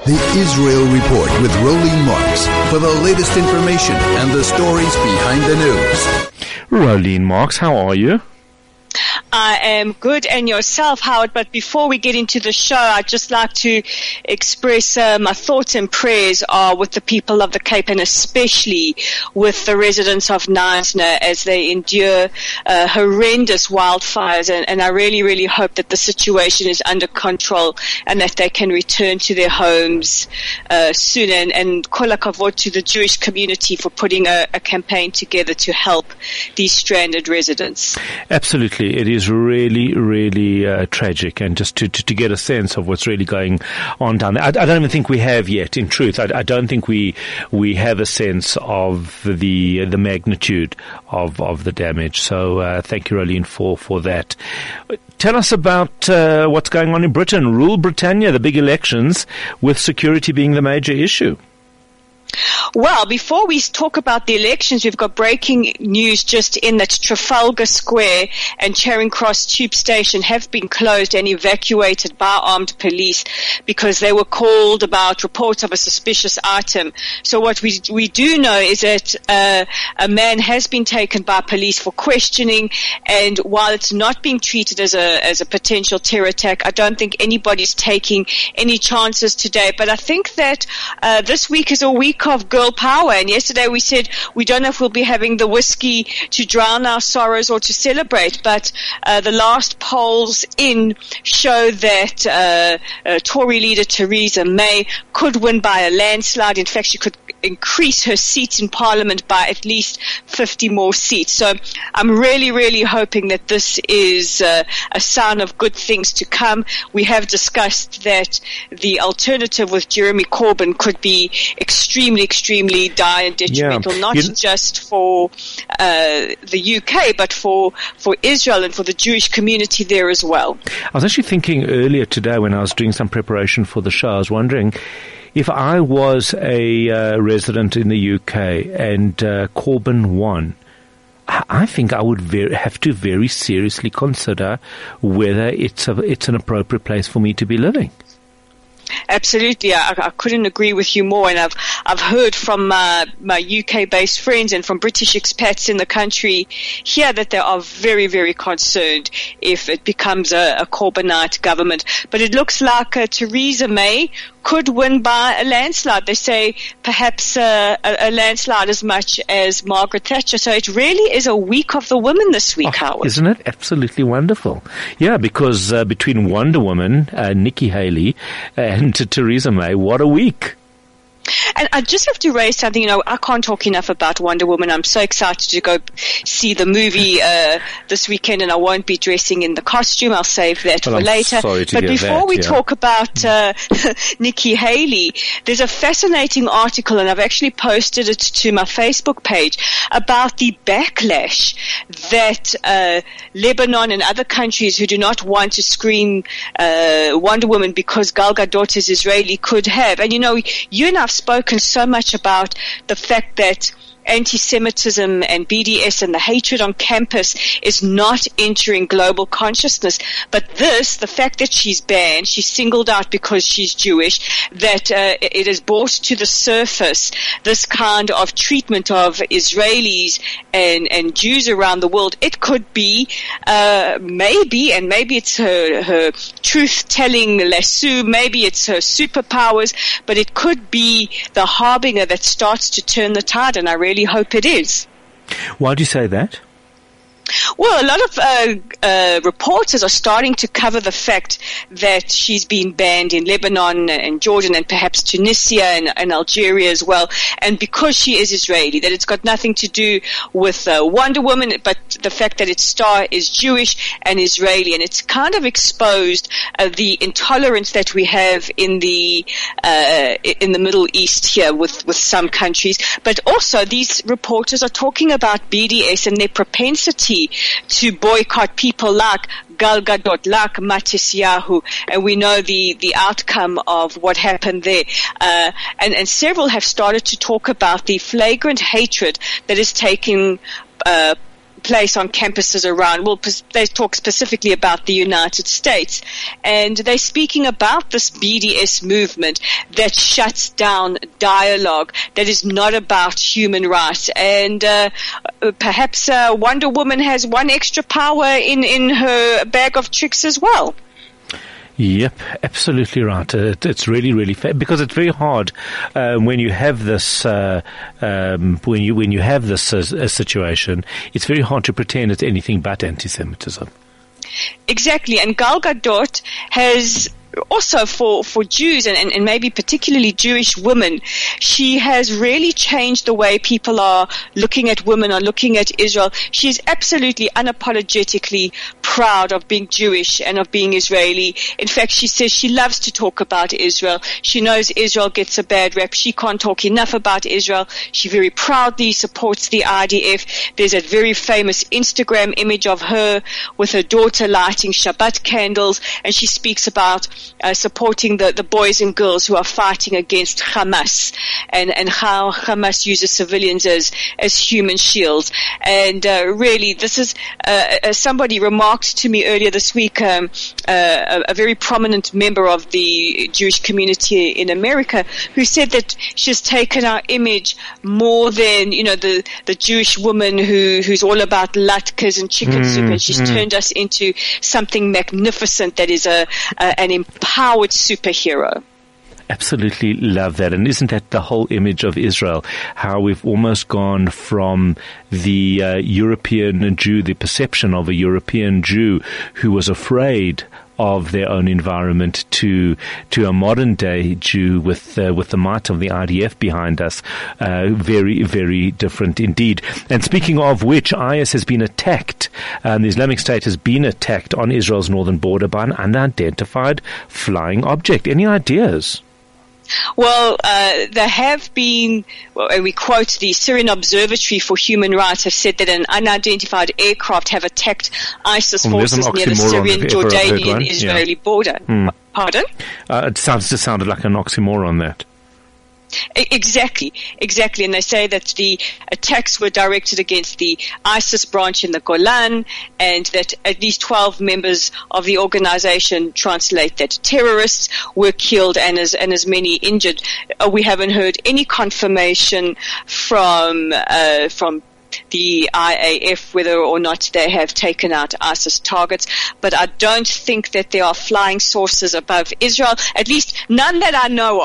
The Israel Report with Rolene Marks for the latest information and the stories behind the news. Rolene Marks, how are you? I am good, and yourself, Howard. But before we get into the show, I'd just like to express my thoughts and prayers are with the people of the Cape, and especially with the residents of Knysna as they endure horrendous wildfires. And I really, really hope that the situation is under control and that they can return to their homes soon. And kol hakavod to the Jewish community for putting a campaign together to help these stranded residents. Absolutely. It is really, really tragic, and just to get a sense of what's really going on down there. I don't even think we have yet, in truth. I don't think we have a sense of the magnitude of the damage. So thank you, Rolene, for that. Tell us about what's going on in Britain. Rule Britannia, the big elections, with security being the major issue. Well, before we talk about the elections, we've got breaking news just in that Trafalgar Square and Charing Cross Tube Station have been closed and evacuated by armed police because they were called about reports of a suspicious item. So what we do know is that a man has been taken by police for questioning, and while it's not being treated as a potential terror attack, I don't think anybody's taking any chances today. But I think that this week is a week of girl power, and yesterday we said we don't know if we'll be having the whiskey to drown our sorrows or to celebrate, but the last polls in show that Tory leader Theresa May could win by a landslide. In fact, she could increase her seats in Parliament by at least 50 more seats. So I'm really, really hoping that this is a sign of good things to come. We have discussed that the alternative with Jeremy Corbyn could be extremely dire and detrimental, not just for the UK, but for Israel and for the Jewish community there as well. I was actually thinking earlier today when I was doing some preparation for the show, I was wondering if I was a resident in the UK and Corbyn won, I think I would have to very seriously consider whether it's an appropriate place for me to be living. Absolutely, I couldn't agree with you more. And I've heard from my UK-based friends and from British expats in the country here that they are very, very concerned if it becomes a Corbynite government. But it looks like Theresa May could win by a landslide. They say perhaps a landslide as much as Margaret Thatcher. So it really is a week of the women this week, Howard. Isn't it absolutely wonderful? Yeah, because between Wonder Woman, Nikki Haley, and Theresa May, what a week. And I just have to raise something. I can't talk enough about Wonder Woman. I'm so excited to go see the movie this weekend, and I won't be dressing in the costume. I'll save that for later. But before we talk about Nikki Haley, there's a fascinating article, and I've actually posted it to my Facebook page, about the backlash that Lebanon and other countries who do not want to screen Wonder Woman because Gal Gadot is Israeli could have. And you and I've spoken so much about the fact that anti-Semitism and BDS and the hatred on campus is not entering global consciousness. But the fact that she's banned, she's singled out because she's Jewish, that it has brought to the surface this kind of treatment of Israelis and Jews around the world. It could be maybe it's her truth-telling lasso, maybe it's her superpowers, but it could be the harbinger that starts to turn the tide, and I really hope it is. Why do you say that? Well, a lot of reporters are starting to cover the fact that she's been banned in Lebanon and Jordan and perhaps Tunisia and Algeria as well. And because she is Israeli, that it's got nothing to do with Wonder Woman, but the fact that its star is Jewish and Israeli. And it's kind of exposed the intolerance that we have in the Middle East here with some countries. But also these reporters are talking about BDS and their propensity to boycott people like Gal Gadot, like Matisyahu, and we know the outcome of what happened there. And several have started to talk about the flagrant hatred that is taking place on campuses around. Well, they talk specifically about the United States, and they're speaking about this BDS movement that shuts down dialogue, that is not about human rights. And perhaps Wonder Woman has one extra power in her bag of tricks as well. Yep, absolutely right. It's really, really fair, because it's very hard when you have this when you have this situation. It's very hard to pretend it's anything but anti-Semitism. Exactly, and Gal Gadot has also for Jews and maybe particularly Jewish women, she has really changed the way people are looking at women, are looking at Israel. She is absolutely unapologetically proud of being Jewish and of being Israeli. In fact, she says she loves to talk about Israel. She knows Israel gets a bad rep. She can't talk enough about Israel. She very proudly supports the IDF. There's a very famous Instagram image of her with her daughter lighting Shabbat candles, and she speaks about supporting the boys and girls who are fighting against Hamas, and how Hamas uses civilians as human shields. And really, this is somebody remarked to me earlier this week, a very prominent member of the Jewish community in America, who said that she's taken our image more than the Jewish woman who's all about latkes and chicken soup, and she's turned us into something magnificent that is an empowered superhero. Absolutely love that. And isn't that the whole image of Israel? How we've almost gone from the European Jew, the perception of a European Jew who was afraid of their own environment, to a modern day Jew with the might of the IDF behind us. Very, very different indeed. And speaking of which, IS has been attacked. The Islamic State has been attacked on Israel's northern border by an unidentified flying object. Any ideas? Well, there have been, and we quote the Syrian Observatory for Human Rights have said that an unidentified aircraft have attacked ISIS forces near the Syrian-Jordanian-Israeli border. Pardon? It sounded like an oxymoron, that. Exactly. And they say that the attacks were directed against the ISIS branch in the Golan, and that at least 12 members of the organization, translate that terrorists, were killed and as many injured. We haven't heard any confirmation from the IAF whether or not they have taken out ISIS targets, but I don't think that there are flying saucers above Israel, at least none that I know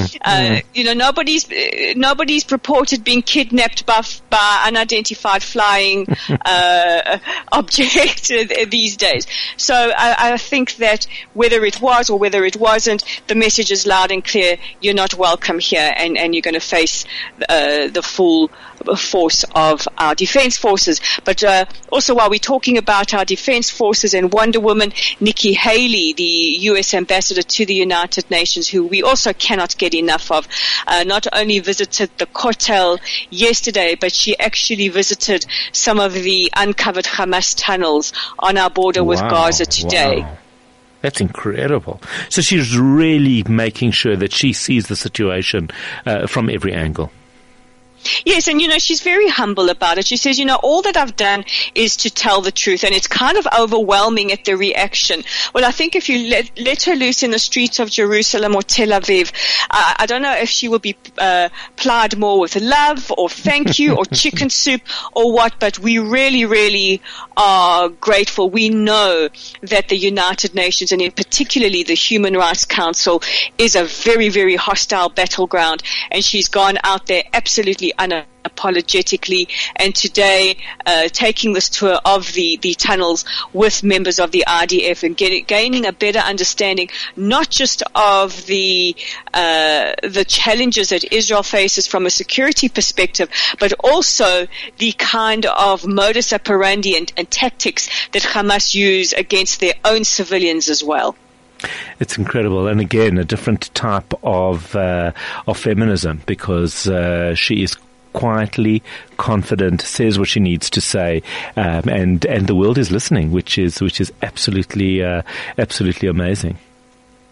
of. Nobody's reported being kidnapped by unidentified flying object these days. So I think that whether it was or whether it wasn't, the message is loud and clear: you're not welcome here, and you're going to face the full force of our defense forces. But also, while we're talking about our defense forces and Wonder Woman, Nikki Haley, the U.S. ambassador to the United Nations, who we also cannot get enough of, not only visited the Kotel yesterday, but she actually visited some of the uncovered Hamas tunnels on our border with Gaza today. Wow. That's incredible. So she's really making sure that she sees the situation from every angle. Yes, and she's very humble about it. She says, all that I've done is to tell the truth, and it's kind of overwhelming at the reaction. Well, I think if you let her loose in the streets of Jerusalem or Tel Aviv, I don't know if she will be plied more with love or thank you or chicken soup or what, but we really, really are grateful. We know that the United Nations, and in particularly the Human Rights Council, is a very, very hostile battleground, and she's gone out there absolutely unapologetically, and today taking this tour of the tunnels with members of the IDF and gaining a better understanding not just of the challenges that Israel faces from a security perspective, but also the kind of modus operandi and tactics that Hamas use against their own civilians as well. It's incredible, and again, a different type of feminism, because she is quietly confident, says what she needs to say, and the world is listening, which is absolutely amazing.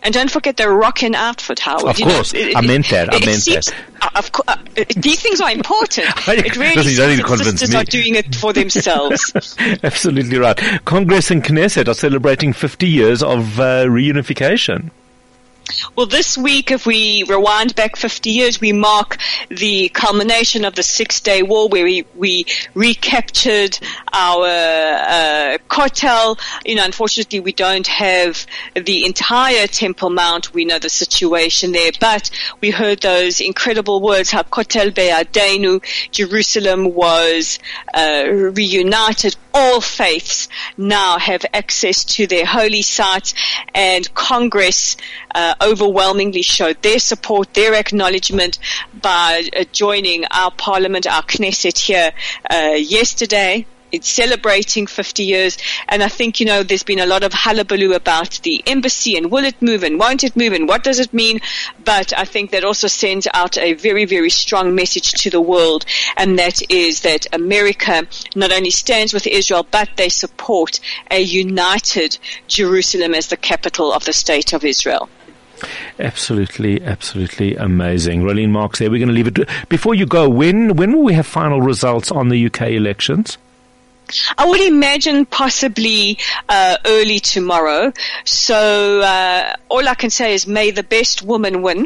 And don't forget the rockin' outfit, Howard. Of course. I meant that. Of course, these things are important. It really seems that sisters are doing it for themselves. Absolutely right. Congress and Knesset are celebrating 50 years of reunification. Well, this week, if we rewind back 50 years, we mark the culmination of the 6-day war where we recaptured our Kotel. Unfortunately, we don't have the entire Temple Mount. We know the situation there, but we heard those incredible words, HaKotel Be'adeinu, Jerusalem was reunited. All faiths now have access to their holy sites, and Congress overwhelmingly showed their support, their acknowledgement by joining our parliament, our Knesset here yesterday. It's celebrating 50 years, and I think, there's been a lot of hullabaloo about the embassy and will it move and won't it move and what does it mean, but I think that also sends out a very, very strong message to the world, and that is that America not only stands with Israel, but they support a united Jerusalem as the capital of the state of Israel. Absolutely, absolutely amazing. Rolene Marks there. We're going to leave it. Before you go, when will we have final results on the UK elections? I would imagine possibly early tomorrow. So all I can say is may the best woman win.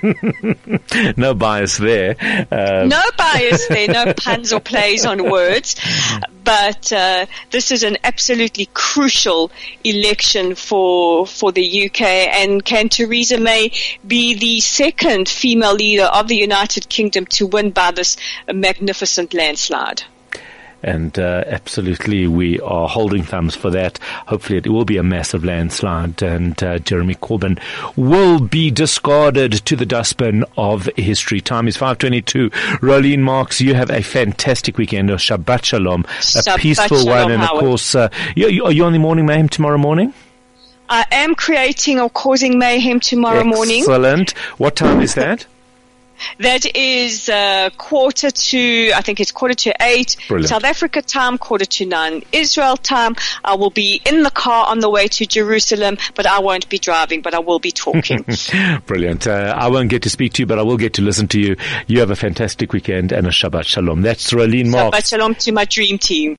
No bias there. No bias there. No puns or plays on words. But this is an absolutely crucial election for the UK. And can Theresa May be the second female leader of the United Kingdom to win by this magnificent landslide? And absolutely, we are holding thumbs for that. Hopefully, it will be a massive landslide, and Jeremy Corbyn will be discarded to the dustbin of history. Time is 5:22. Rolene Marks, you have a fantastic weekend. Shabbat Shalom, a peaceful one, and of course, are you on the Morning Mayhem tomorrow morning? I am creating or causing mayhem tomorrow morning. Excellent. What time is that? That is quarter to 8. Brilliant. South Africa time, 8:45 Israel time. I will be in the car on the way to Jerusalem, but I won't be driving, but I will be talking. Brilliant. I won't get to speak to you, but I will get to listen to you. You have a fantastic weekend and a Shabbat Shalom. That's Rolene Marks. Shabbat Shalom to my dream team.